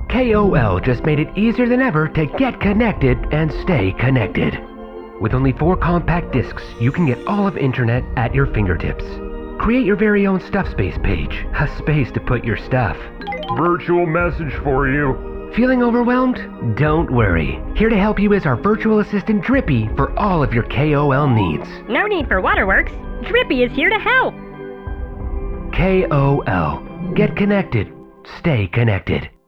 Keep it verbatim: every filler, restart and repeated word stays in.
K O L just made it easier than ever to get connected and stay connected. With only four compact discs, you can get all of internet at your fingertips. Create your very own Stuff Space page, a space to put your stuff. Virtual message for you. Feeling overwhelmed? Don't worry. Here to help you is our virtual assistant Drippy for all of your K O L needs. No need for Waterworks. Drippy is here to help. K O L. Get connected. Stay connected.